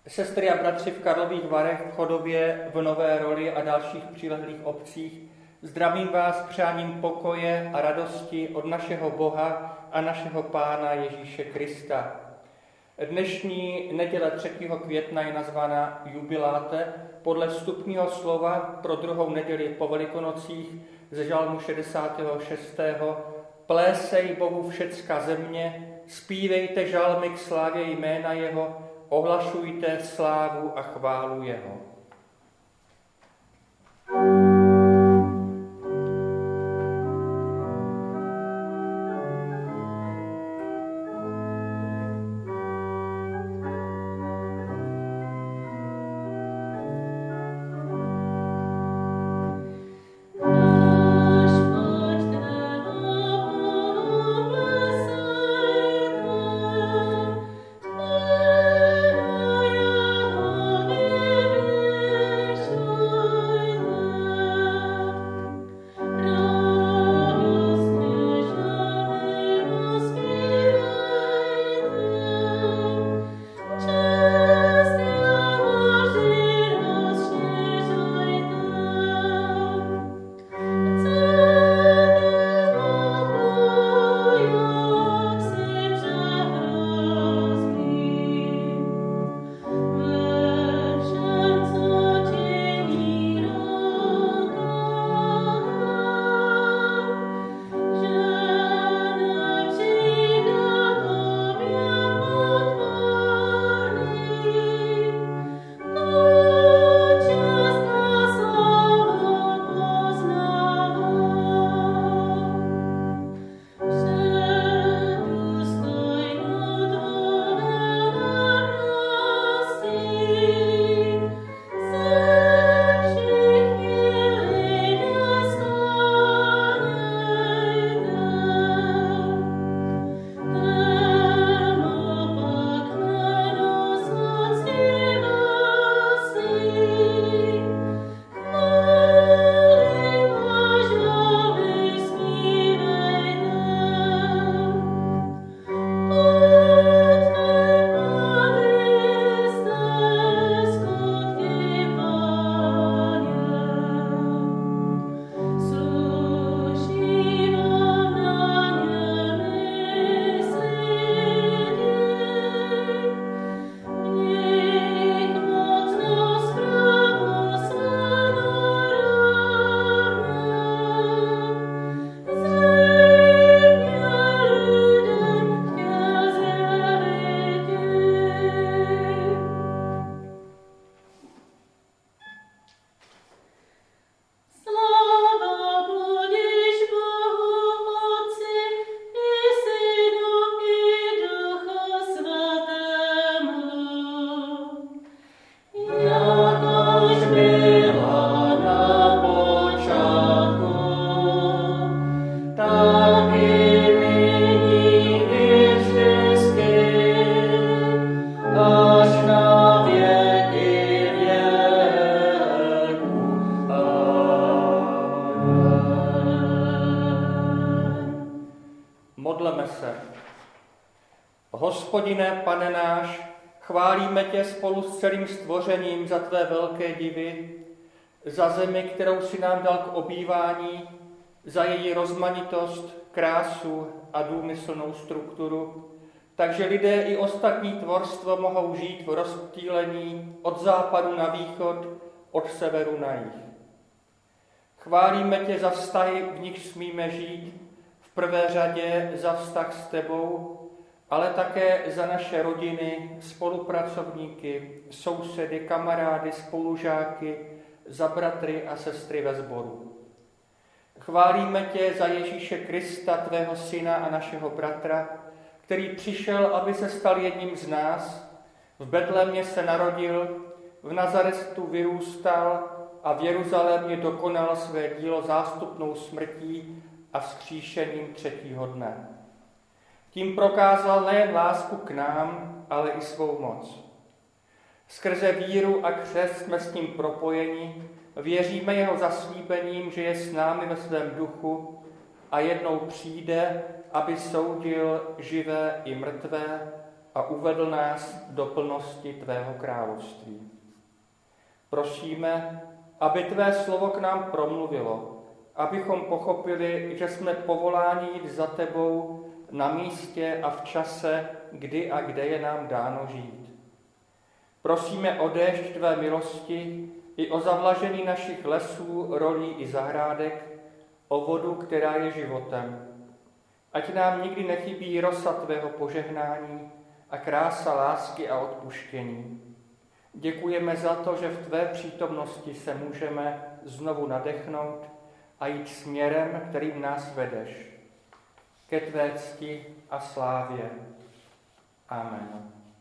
Sestry a bratři v Karlových Varech, v Chodově, v Nové Roli a dalších přilehlých obcích, zdravím vás přáním pokoje a radosti od našeho Boha a našeho Pána Ježíše Krista. Dnešní neděle 3. května je nazvána jubiláte podle vstupního slova pro druhou neděli po Velikonocích ze žalmu 66. Plésej Bohu všecka země, zpívejte žalmy k slávě jména jeho, ohlašujte slávu a chválu jeho. Hospodine, Pane náš, chválíme tě spolu s celým stvořením za tvé velké divy, za zemi, kterou si nám dal k obývání, za její rozmanitost, krásu a důmyslnou strukturu, takže lidé i ostatní tvorstvo mohou žít v rozptýlení od západu na východ, od severu na jih. Chválíme tě za vztahy, v nich smíme žít, v prvé řadě za vztah s tebou, ale také za naše rodiny, spolupracovníky, sousedy, kamarády, spolužáky, za bratry a sestry ve sboru. Chválíme tě za Ježíše Krista, tvého syna a našeho bratra, který přišel, aby se stal jedním z nás, v Betlémě se narodil, v Nazaretu vyrůstal a v Jeruzalémě dokonal své dílo zástupnou smrtí a vzkříšením třetího dne. Tím prokázal nejen lásku k nám, ale i svou moc. Skrze víru a křest jsme s ním propojeni, věříme jeho zaslíbením, že je s námi ve svém duchu a jednou přijde, aby soudil živé i mrtvé a uvedl nás do plnosti tvého království. Prosíme, aby tvé slovo k nám promluvilo, abychom pochopili, že jsme povoláni jít za tebou na místě a v čase, kdy a kde je nám dáno žít. Prosíme o déšť tvé milosti i o zavlažení našich lesů, rolí i zahrádek, o vodu, která je životem. Ať nám nikdy nechybí rosa tvého požehnání a krása lásky a odpuštění. Děkujeme za to, že v tvé přítomnosti se můžeme znovu nadechnout a jít směrem, kterým nás vedeš. Ke tvé cti a slávě. Amen.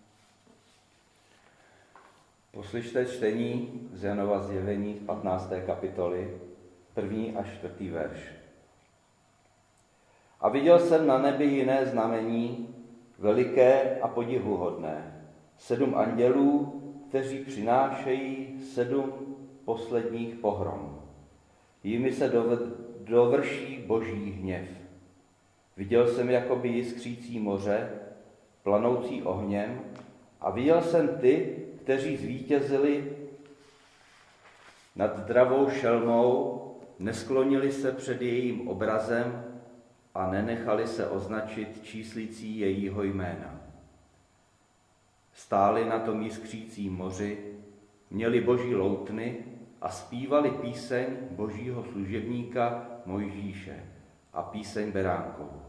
Poslyšte čtení z Janova zjevení z 15. kapitoly, 1. až 4. verš. A viděl jsem na nebi jiné znamení, veliké a podivuhodné. 7 andělů, kteří přinášejí 7 posledních pohrom. Jimi se dovrší boží hněv. Viděl jsem jakoby jiskřící moře, planoucí ohněm, a viděl jsem ty, kteří zvítězili nad dravou šelmou, nesklonili se před jejím obrazem a nenechali se označit číslicí jejího jména. Stáli na tom jiskřícím moři, měli boží loutny a zpívali píseň božího služebníka Mojžíše a píseň beránkovou.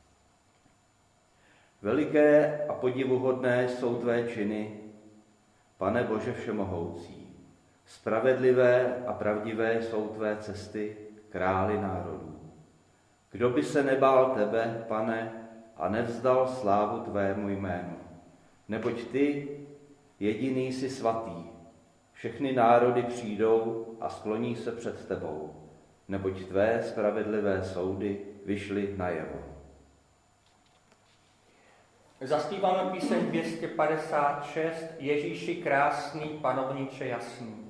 Veliké a podivuhodné jsou tvé činy, Pane Bože všemohoucí. Spravedlivé a pravdivé jsou tvé cesty, králi národů. Kdo by se nebál tebe, Pane, a nevzdal slávu tvému jménu? Neboť ty jediný jsi svatý. Všechny národy přijdou a skloní se před tebou, neboť tvé spravedlivé soudy vyšly najevo. Zaspíváme píseň 256 Ježíši krásný, panovníče jasný.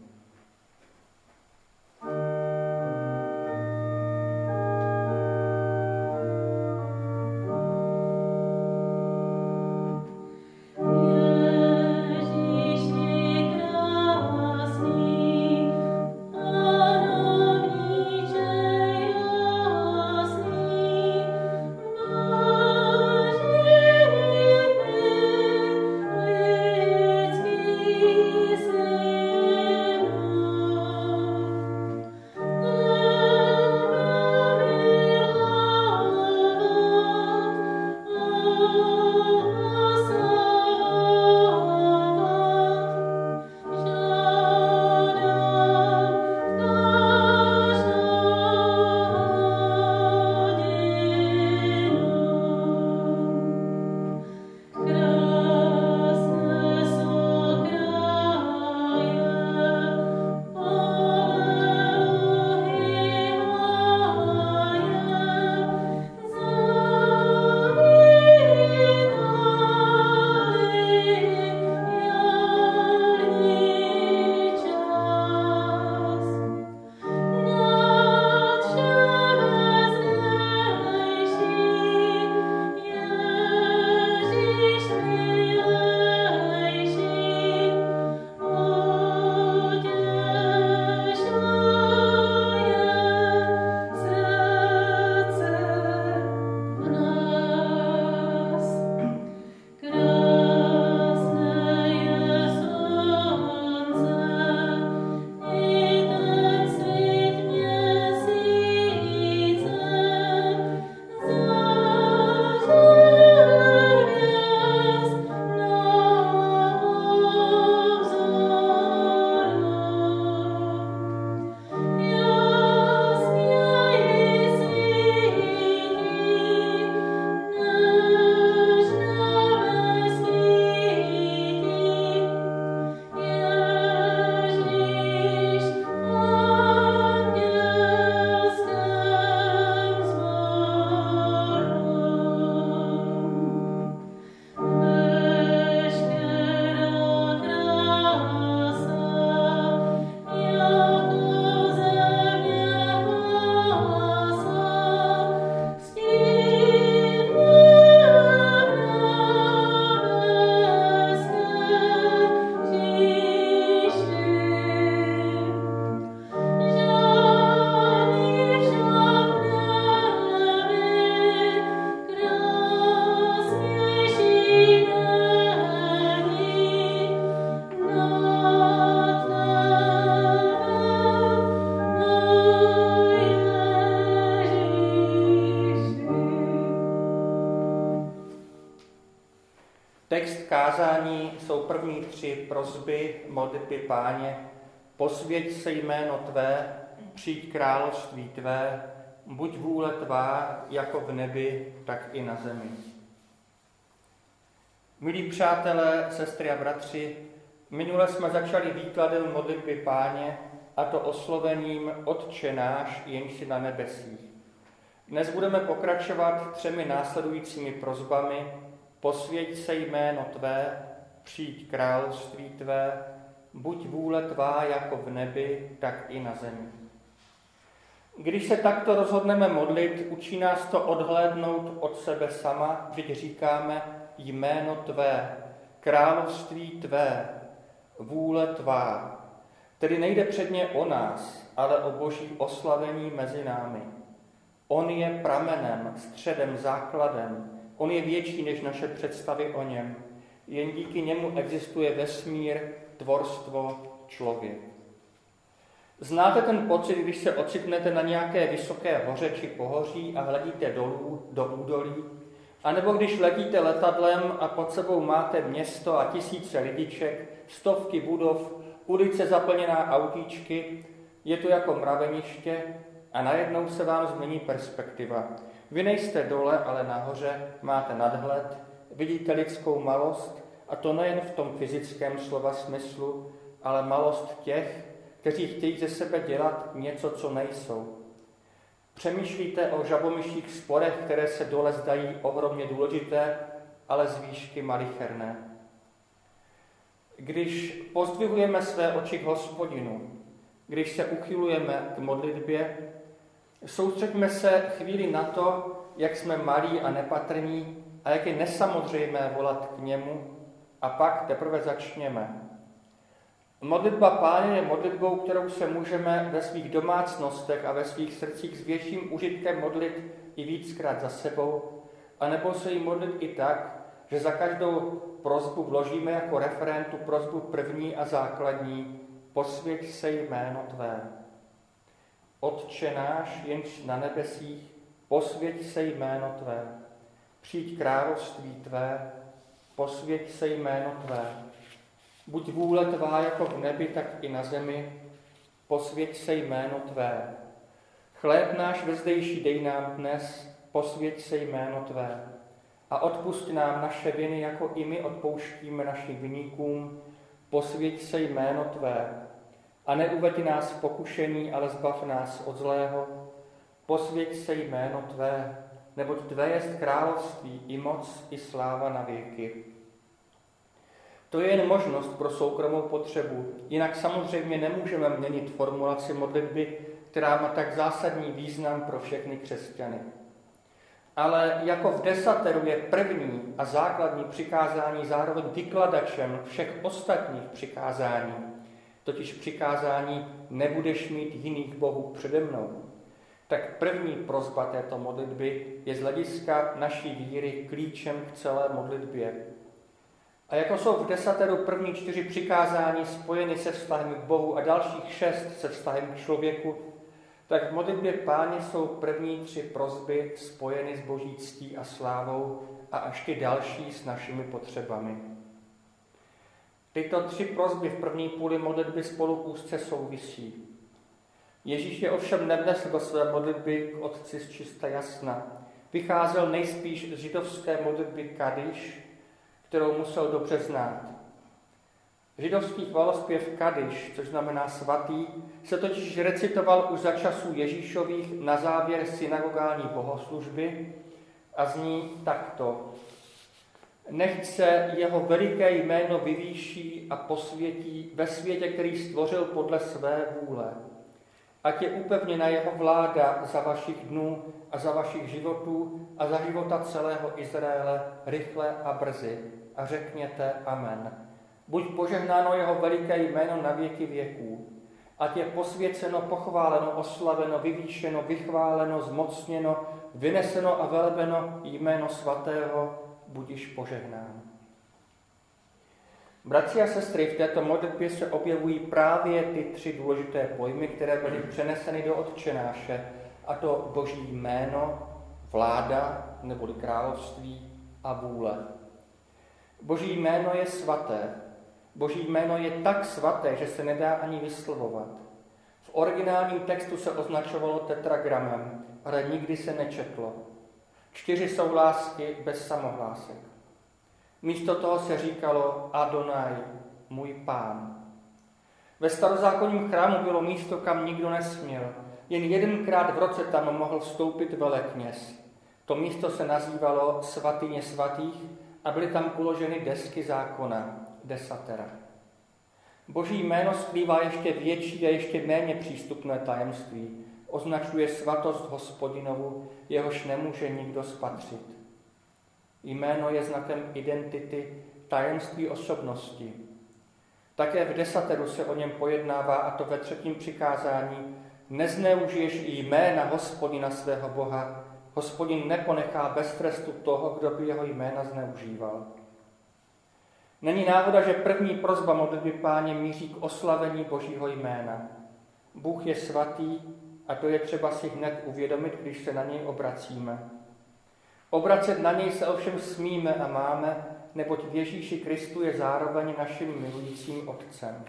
Yeah. kázání jsou první 3 prosby modlitby Páně. Posvěť se jméno tvé, přijď království tvé, buď vůle tvá jako v nebi, tak i na zemi. Milí přátelé, sestry a bratři, minule jsme začali výkladem modlitby Páně, a to oslovením Otče náš, jenž jsi na nebesích. Dnes budeme pokračovat 3 následujícími prosbami. Posvěť se jméno tvé, přijď království tvé, buď vůle tvá jako v nebi, tak i na zemi. Když se takto rozhodneme modlit, učí nás to odhlédnout od sebe sama, vždyť říkáme jméno tvé, království tvé, vůle tvá. Tedy nejde předně o nás, ale o Boží oslavení mezi námi. On je pramenem, středem, základem. On je větší než naše představy o něm. Jen díky němu existuje vesmír, tvorstvo, člověk. Znáte ten pocit, když se ocitnete na nějaké vysoké hoře či pohoří a hledíte dolů do údolí? A nebo když letíte letadlem a pod sebou máte město a tisíce lidiček, stovky budov, ulice zaplněná autíčky, je to jako mraveniště a najednou se vám změní perspektiva. Vy nejste dole, ale nahoře, máte nadhled, vidíte lidskou malost, a to nejen v tom fyzickém slova smyslu, ale malost těch, kteří chtějí ze sebe dělat něco, co nejsou. Přemýšlíte o žabomyších sporech, které se dole zdají ohromně důležité, ale z výšky malicherné. Když pozdvihujeme své oči k Hospodinu, když se uchylujeme k modlitbě, soustřeďme se chvíli na to, jak jsme malí a nepatrní a jak je nesamozřejmé volat k němu, a pak teprve začněme. Modlitba Páně je modlitbou, kterou se můžeme ve svých domácnostech a ve svých srdcích s větším užitkem modlit i víckrát za sebou, anebo se jí modlit i tak, že za každou prosbu vložíme jako referent tu prosbu první a základní: posvěť se jméno tvé. Otče náš, jenž na nebesích, posvěť se jméno tvé. Přijď království tvé, posvěť se jméno tvé. Buď vůle tvá jako v nebi, tak i na zemi, posvěť se jméno tvé. Chléb náš vezdejší dej nám dnes, posvěť se jméno tvé. A odpusť nám naše viny, jako i my odpouštíme našim viníkům, posvěť se jméno tvé. A neuveď nás v pokušení, ale zbav nás od zlého, posvěť se jméno tvé, neboť tvé jest království i moc, i sláva na věky. To je jen možnost pro soukromou potřebu, jinak samozřejmě nemůžeme měnit formulaci modlitby, která má tak zásadní význam pro všechny křesťany. Ale jako v desateru je první a základní přikázání zároveň vykladačem všech ostatních přikázání, totiž přikázání nebudeš mít jiných bohů přede mnou. Tak první prosba této modlitby je z hlediska naší víry klíčem k celé modlitbě. A jako jsou v desateru první 4 přikázání spojeny se vztahem k Bohu a dalších 6 se vztahem k člověku, tak v modlitbě Páně jsou první 3 prosby spojeny s Boží ctí a slávou a až ty další s našimi potřebami. Tyto 3 prosby v první půli modlitby spolu úzce souvisí. Ježíš je ovšem nevnesl do své modlitby k Otci z čista jasna. Vycházel nejspíš z židovské modlitby Kadiš, kterou musel dobře znát. Židovský chvalospěv Kadiš, což znamená svatý, se totiž recitoval už za časů Ježíšových na závěr synagogální bohoslužby a zní takto: Nechť se jeho veliké jméno vyvýší a posvětí ve světě, který stvořil podle své vůle. Ať je upevněna jeho vláda za vašich dnů a za vašich životů a za života celého Izraele rychle a brzy. A řekněte amen. Buď požehnáno jeho veliké jméno na věky věků. Ať je posvěceno, pochváleno, oslaveno, vyvýšeno, vychváleno, zmocněno, vyneseno a velebeno jméno svatého, budiš požehnán. Bratři a sestry, v této modlitbě se objevují právě ty 3 důležité pojmy, které byly přeneseny do Otčenáše, a to Boží jméno, vláda neboli království a vůle. Boží jméno je svaté. Boží jméno je tak svaté, že se nedá ani vyslovovat. V originálním textu se označovalo tetragramem, ale nikdy se nečetlo. 4 souhlásky bez samohlásek. Místo toho se říkalo Adonai, můj Pán. Ve starozákonním chrámu bylo místo, kam nikdo nesměl. Jen jedenkrát v roce tam mohl vstoupit velekněz. To místo se nazývalo Svatyně svatých a byly tam uloženy desky zákona, desatera. Boží jméno skrývá ještě větší a ještě méně přístupné tajemství. Označuje svatost Hospodinovu, jehož nemůže nikdo spatřit. Jméno je znakem identity, tajemství osobnosti. Také v desateru se o něm pojednává, a to ve 3. přikázání. Nezneužiješ jména Hospodina svého Boha. Hospodin neponechá bez trestu toho, kdo by jeho jména zneužíval. Není náhoda, že první prosba modlitby Páně míří k oslavení Božího jména. Bůh je svatý a to je třeba si hned uvědomit, když se na něj obracíme. Obracet na něj se ovšem smíme a máme, neboť v Ježíši Kristu je zároveň naším milujícím Otcem.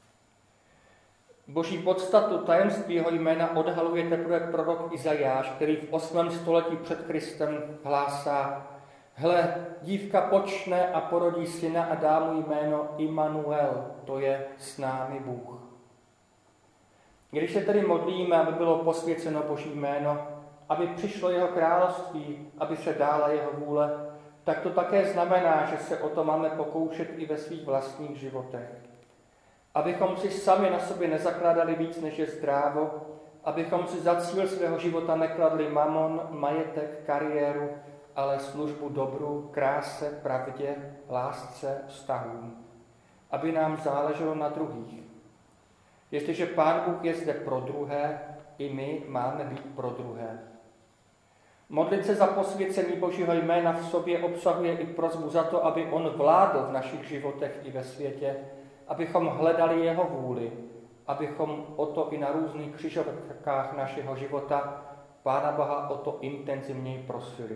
Boží podstatu, tajemství jeho jména odhaluje teprve prorok Izajáš, který v 8. století před Kristem hlásá: Hle, dívka počne a porodí syna a dá mu jméno Immanuel, to je s námi Bůh. Když se tedy modlíme, aby bylo posvěceno Boží jméno, aby přišlo jeho království, aby se dála jeho vůle, tak to také znamená, že se o to máme pokoušet i ve svých vlastních životech. Abychom si sami na sobě nezakládali víc, než je zdrávo, abychom si za cíl svého života nekladli mamon, majetek, kariéru, ale službu dobru, kráse, pravdě, lásce, vztahům. Aby nám záleželo na druhých. Jestliže Pán Bůh je zde pro druhé, i my máme být pro druhé. Modlit se za posvěcení Božího jména v sobě obsahuje i prosbu za to, aby on vládl v našich životech i ve světě, abychom hledali jeho vůli, abychom o to i na různých křižovatkách našeho života Pána Boha o to intenzivněji prosili.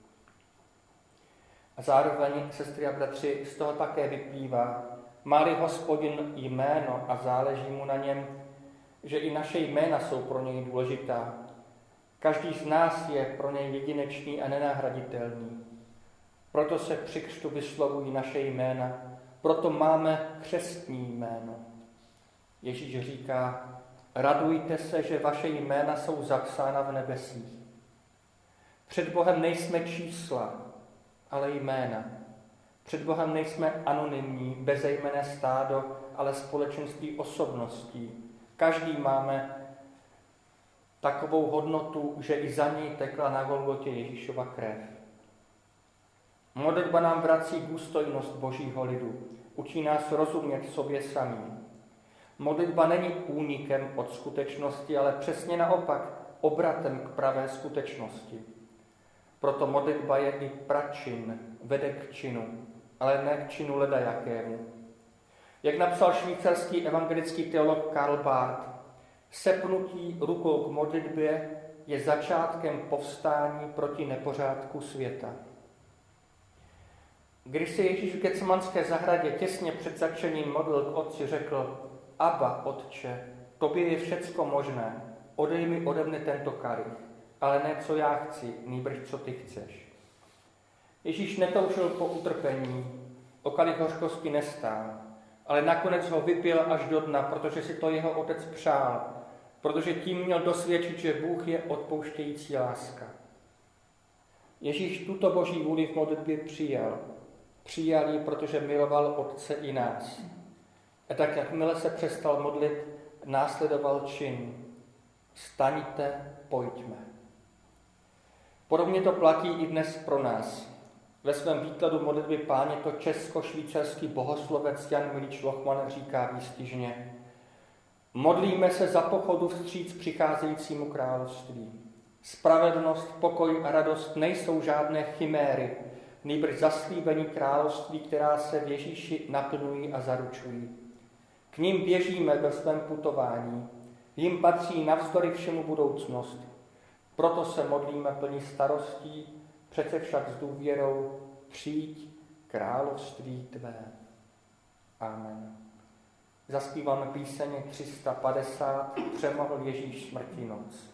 A zároveň, sestry a bratři, z toho také vyplývá, má-li Hospodin jméno a záleží mu na něm, že i naše jména jsou pro něj důležitá. Každý z nás je pro něj jedinečný a nenahraditelný. Proto se při křtu vyslovují naše jména, proto máme křestní jméno. Ježíš říká: radujte se, že vaše jména jsou zapsána v nebesích. Před Bohem nejsme čísla, ale jména. Před Bohem nejsme anonymní, bezejmenné stádo, ale společenství osobností. Každý máme takovou hodnotu, že i za něj tekla na Golgotě Ježíšova krev. Modlitba nám vrací důstojnost Božího lidu, učí nás rozumět sobě samým. Modlitba není únikem od skutečnosti, ale přesně naopak, obratem k pravé skutečnosti. Proto modlitba je i pračin, vede k činu, ale ne k činu ledajakému. Jak napsal švýcarský evangelický teolog Karl Barth, sepnutí rukou k modlitbě je začátkem povstání proti nepořádku světa. Když se Ježíš v Getsemanské zahradě těsně před zatčením modlil k Otci, řekl: Abba, Otče, tobě je všecko možné, odej mi ode mne tento kalich, ale ne co já chci, nýbrž co ty chceš. Ježíš netoužil po utrpení, o kalich hořkosti nestál, ale nakonec ho vypil až do dna, protože si to jeho Otec přál, protože tím měl dosvědčit, že Bůh je odpouštějící láska. Ježíš tuto Boží vůli v modlitbě přijal. Přijal ji, protože miloval Otce i nás. A tak, jakmile se přestal modlit, následoval čin. Staňte, pojďme. Podobně to platí i dnes pro nás. Ve svém výkladu modlitby Páně to česko-švýcarský bohoslovec Jan Milič Lochman říká výstižně: modlíme se za pochodu vstříc přicházejícímu království. Spravedlnost, pokoj a radost nejsou žádné chiméry, nýbrž zaslíbení království, která se v Ježíši naplňují a zaručují. K nim běžíme ve svém putování, jim patří navzdory všemu budoucnost. Proto se modlíme plní starostí, přece však s důvěrou: přijď, království tvé. Amen. Zaspíváme píseň 350, Přemohl Ježíš smrti noc.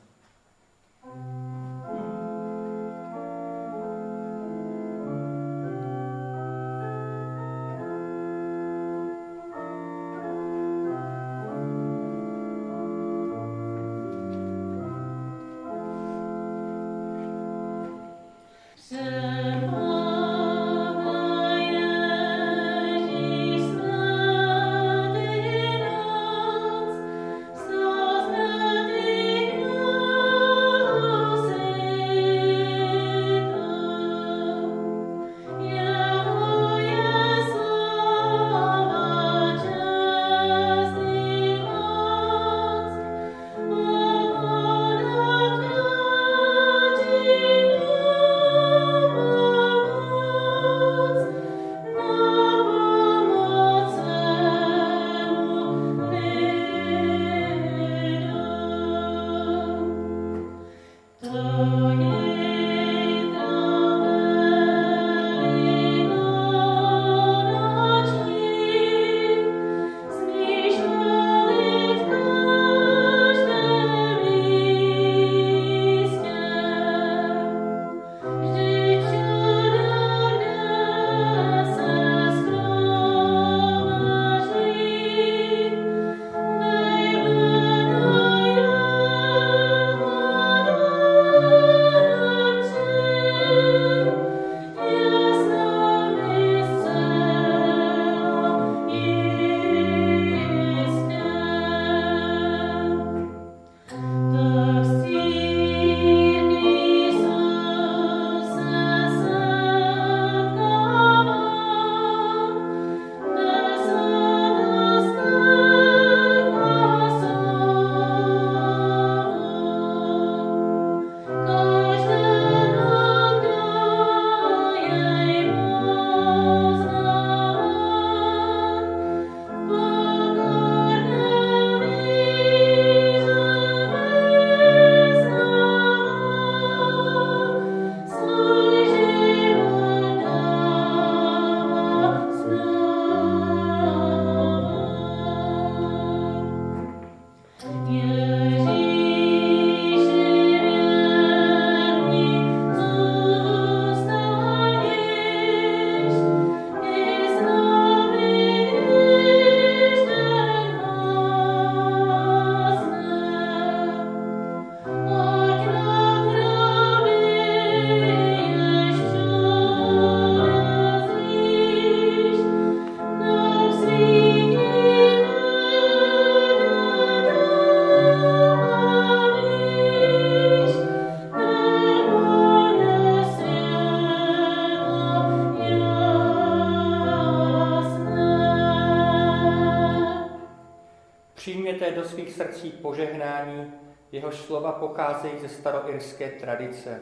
Přijměte do svých srdcí požehnání, jehož slova pocházejí ze staroirské tradice.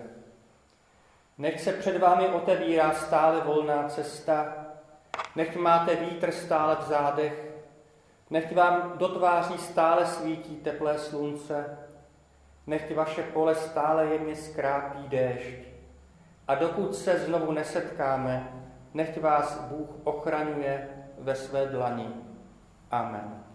Nechť se před vámi otevírá stále volná cesta, nechť máte vítr stále v zádech, nechť vám do tváří stále svítí teplé slunce, nechť vaše pole stále jemně skrápí déšť. A dokud se znovu nesetkáme, nechť vás Bůh ochraňuje ve své dlani. Amen.